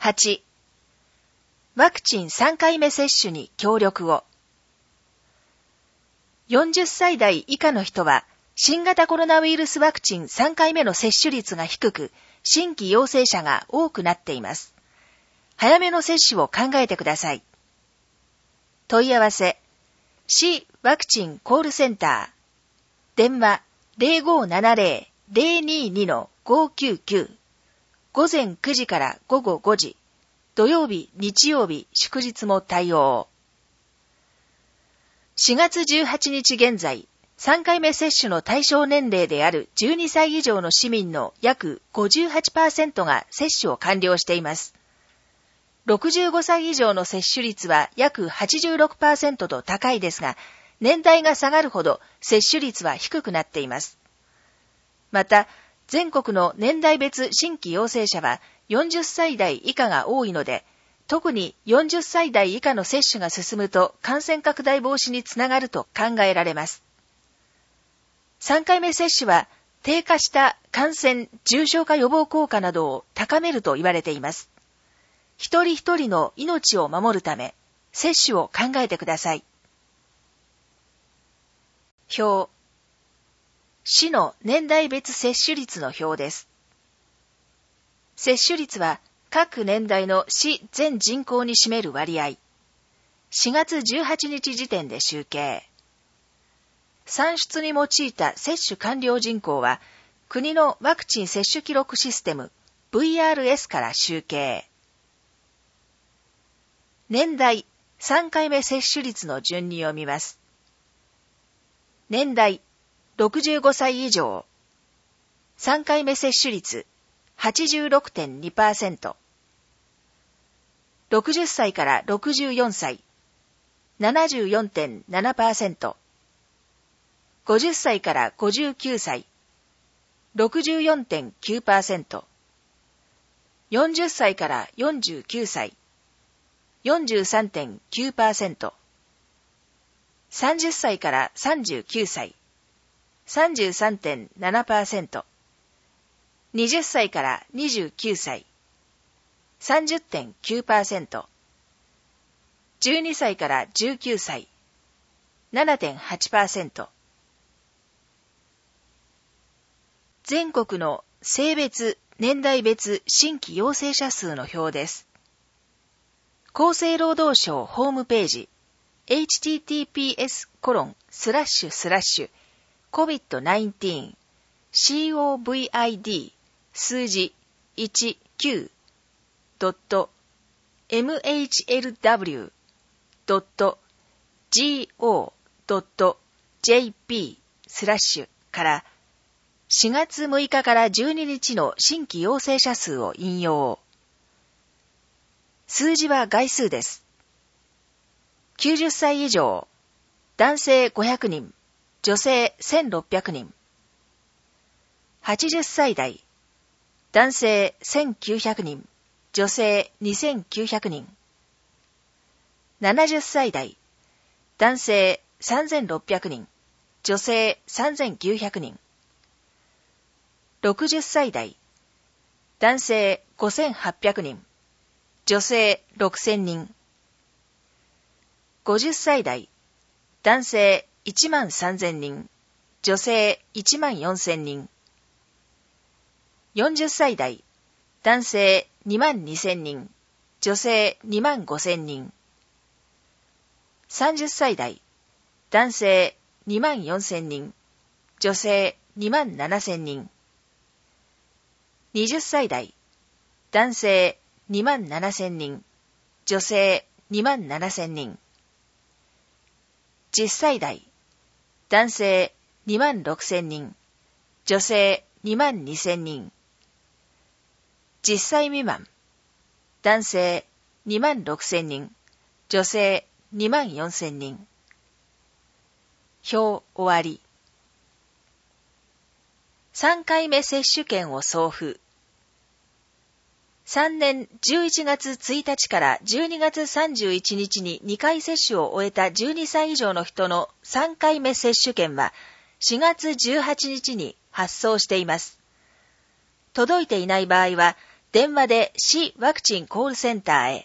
8、ワクチン3回目接種に協力を。40歳代以下の人は、新型コロナウイルスワクチン3回目の接種率が低く、新規陽性者が多くなっています。早めの接種を考えてください。問い合わせ、市ワクチンコールセンター、電話 0570-022-599、午前9時から午後5時、土曜日、日曜日、祝日も対応。4月18日現在、3回目接種の対象年齢である12歳以上の市民の約 58% が接種を完了しています。65歳以上の接種率は約 86% と高いですが、年代が下がるほど接種率は低くなっています。また、全国の年代別新規陽性者は40歳代以下が多いので、特に40歳代以下の接種が進むと感染拡大防止につながると考えられます。3回目接種は低下した感染・重症化予防効果などを高めると言われています。一人一人の命を守るため、接種を考えてください。表。市の年代別接種率の表です。接種率は各年代の市全人口に占める割合。4月18日時点で集計。算出に用いた接種完了人口は、国のワクチン接種記録システム VRS から集計。年代、3回目接種率の順に読みます。年代、65歳以上。3回目接種率、86.2%。60歳から64歳、74.7%。50歳から59歳、64.9%。40歳から49歳、43.9%。30歳から39歳、33.7%。20歳から29歳、30.9%。12歳から19歳、7.8%。全国の性別、年代別新規陽性者数の表です。厚生労働省ホームページ https://covid19covid 数字 19.mhlw.go.jp/ から4月6日から12日の新規陽性者数を引用。数字は概数です。90歳以上、男性500人、女性1600人。80歳代、男性1900人、女性2900人。70歳代、男性3600人、女性3900人。60歳代、男性5800人、女性6000人。50歳代、男性13000人、女性14000人。40歳代、男性22000人、女性25000人。30歳代、男性24000人、女性27000人。20歳代、男性27000人、女性27000人。10歳代、男性26000人、女性22000人。10歳未満、男性26000人、女性24000人。表終わり。3回目接種券を送付。3年11月1日から12月31日に2回接種を終えた12歳以上の人の3回目接種券は4月18日に発送しています。届いていない場合は電話で市ワクチンコールセンターへ。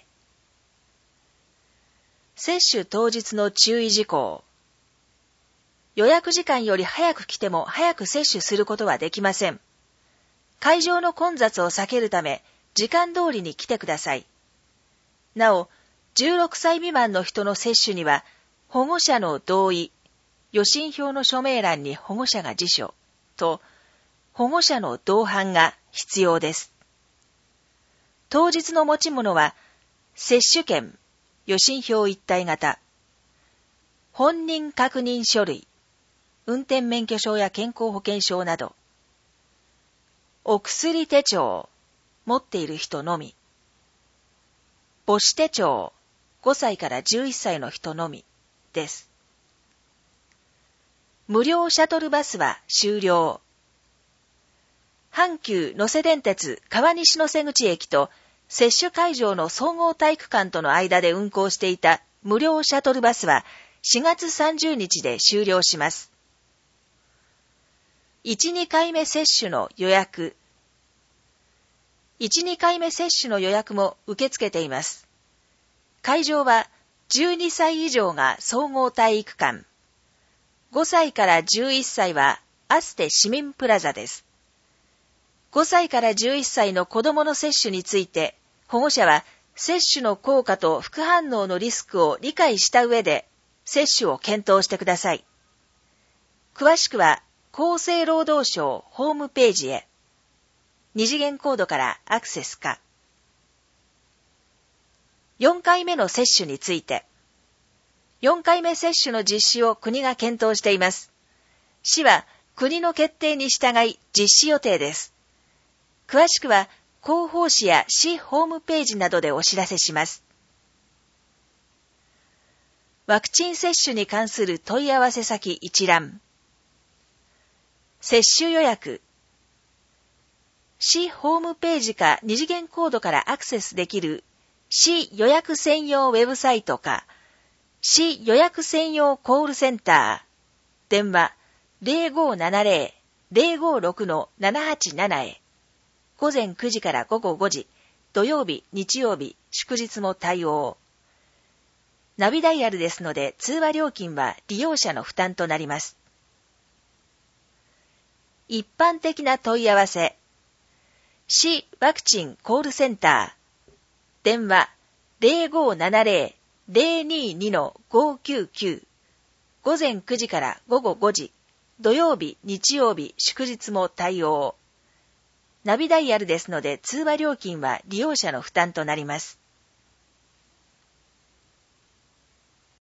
接種当日の注意事項。予約時間より早く来ても早く接種することはできません。会場の混雑を避けるため、時間通りに来てください。なお、16歳未満の人の接種には、保護者の同意、予診票の署名欄に保護者が辞書と、保護者の同伴が必要です。当日の持ち物は、接種券、予診票一体型、本人確認書類、運転免許証や健康保険証など、お薬手帳、持っている人のみ、母子手帳、5歳から11歳の人のみです。無料シャトルバスは終了。阪急能勢電鉄川西能勢口駅と接種会場の総合体育館との間で運行していた無料シャトルバスは4月30日で終了します。1、2回目接種の予約。1、2回目接種の予約も受け付けています。会場は12歳以上が総合体育館。5歳から11歳はアステ市民プラザです。5歳から11歳の子供の接種について、保護者は接種の効果と副反応のリスクを理解した上で、接種を検討してください。詳しくは、厚生労働省ホームページへ、二次元コードからアクセスか。4回目の接種について、4回目接種の実施を国が検討しています。市は国の決定に従い実施予定です。詳しくは広報誌や市ホームページなどでお知らせします。ワクチン接種に関する問い合わせ先一覧。接種予約。市ホームページか二次元コードからアクセスできる市予約専用ウェブサイトか市予約専用コールセンター。電話 0570-056-787 へ。午前9時から午後5時、土曜日、日曜日、祝日も対応。ナビダイヤルですので通話料金は利用者の負担となります。一般的な問い合わせ。市ワクチンコールセンター。電話 0570-022-599。午前9時から午後5時、土曜日、日曜日、祝日も対応。ナビダイヤルですので通話料金は利用者の負担となります。